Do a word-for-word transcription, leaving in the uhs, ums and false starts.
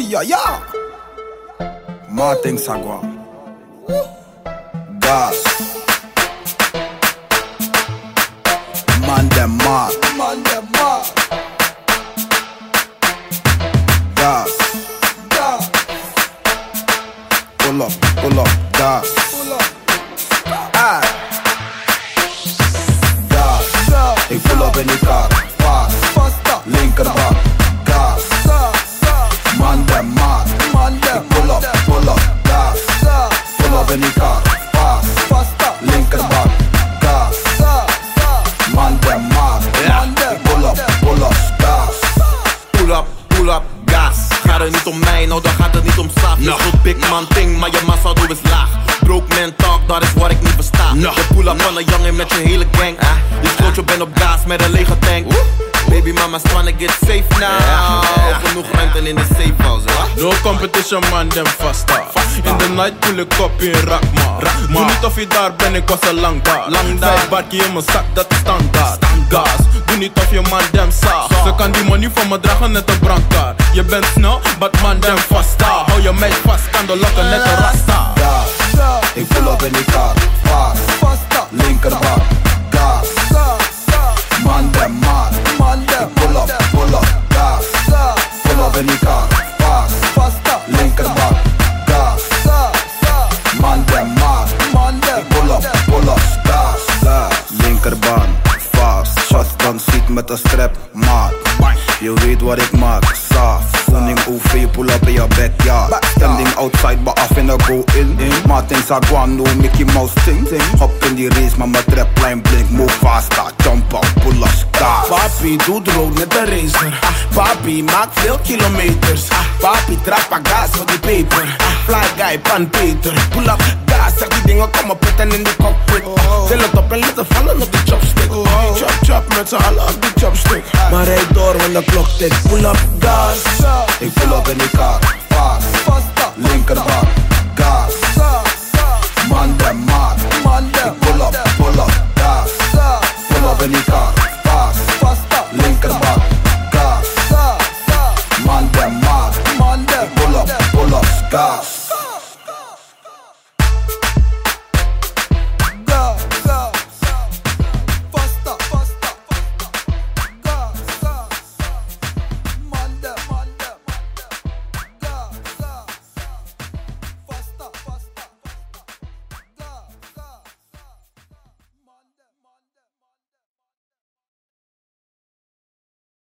ja, ja. Martin Sagwa. Gas. Man dem maat. Man dem maat. Gas. Gas. Pull up, pull up, gas. Pull up. Ah. Gas. Ik pull up in die kar. Fast. Fast. Linkerbak. Gas. Man dem maat. Man dem. Ik pull up, pull up, gas. Pull up in die kar. Fast. Fast. Linkerbak. Gas. Man dem maat. Man dem. Pull up, pull up, gas. Pull up, pull up, gas. Gaat het niet om mij, nou dan gaat het niet om saaf. Je zo'n big man ding, maar je massa doe is laag. Broke man talk, dat is wat ik niet versta. Je pull up van een jongen met je hele gang. Je sloot je bent op gas met een lege tank. Baby mama's tryna get safe now. Genoeg ruimte in de safe house. No competition man, dem vasta. In the night pull ik op in Rakma. Doe niet of je daar bent, ik was al lang daar. Vijf barkie in mijn zak, dat is standaard. Gas, doe niet of je man dem saag. Ze kan die money van me dragen net een brandkaart. Je bent snel, but man dem vasta. Hou je meid vast, kan de lokken net een rasta. Gas, ik pull up in die kar. Fast, linkerbak. Gas, man dem maat. Ik pull up, pull up, gas. Pull up in die kar. Fast, linkerbak. Gas, man dem maat. Ik pull up, pull up, gas. Linkerbaan, fast. Shotgun ziet met een strap, maat. Je weet wat ik maak, saaf. Owning O V, pull up in your backyard. Standing outside, but af in the go in. Martin Saguano, Mickey Mouse ting. Hop in die race, maar mijn trapline blink. Move faster, jump up, pull up, gas. Papi doet rood net een racer. Papi maakt veel kilometers. Papi trappa gas voor die peper. Fly guy, pan Peter. Pull up, gas, zeg die dingen komen pitten in de cockpit. Til het op en laten vallen op die chopstick. Chop chop met z'n allen op die chopstick. Maar rijd door, want de klok tikt. Pull up, gas. Ik pull up in die kar. Fast, linkerbak. Gas, man dem maat. Ik pull up, pull up, gas. Pull up in die kar.